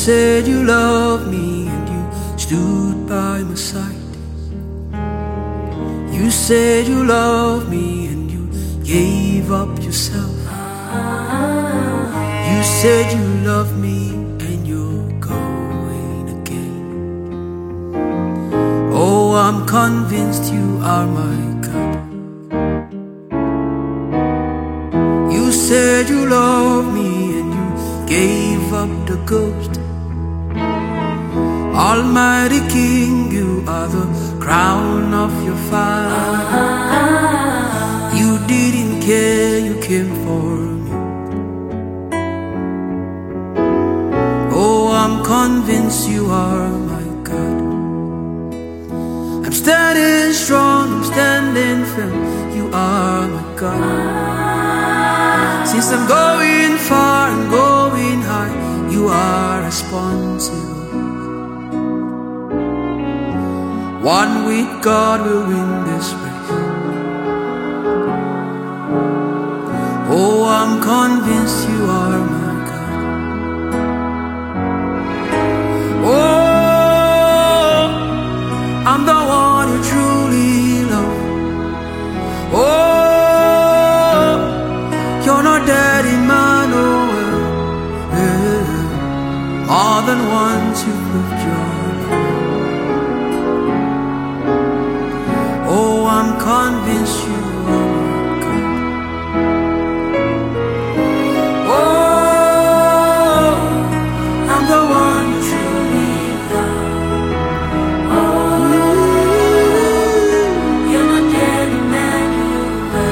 said you loved me and you stood by my side. You said you loved me and you gave up yourself. You said you love me and you're going again. Oh, I'm convinced you are my God. You said you love me and you gave up the ghost. Almighty King, you are the crown of your fire. You didn't care, you came for me. Oh, I'm convinced you are my God. I'm standing strong, I'm standing firm. You are my God. Since I'm going far and going high, you are responsible. One with God will win this race. Oh, I'm convinced you are my God. Oh, I'm the one you truly love. Oh, you're not dead, Emmanuel. More than once you proved your love. Oh, I'm convinced you are my God. Oh, I'm the one you truly love. Oh, you're not dead, Emmanuel.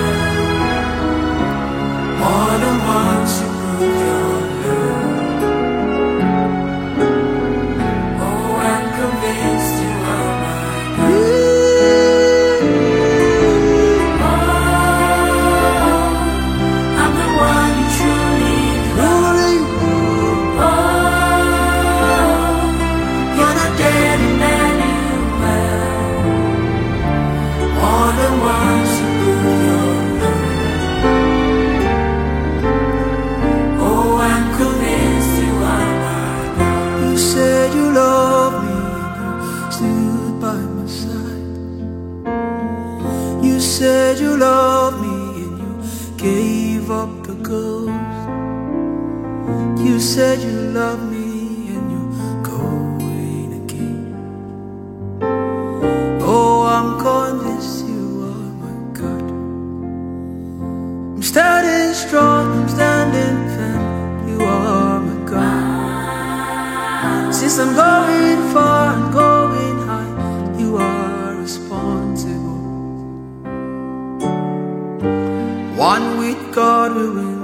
More than once you proved your love. Oh, I'm convinced you are my God. You said you loved me and you gave up the ghost. You said you loved me and you're going again. Oh, I'm convinced you are my God. I'm standing strong, I'm standing firm. You are my God. Since I'm going far and going high, you are responsible. One with God will win.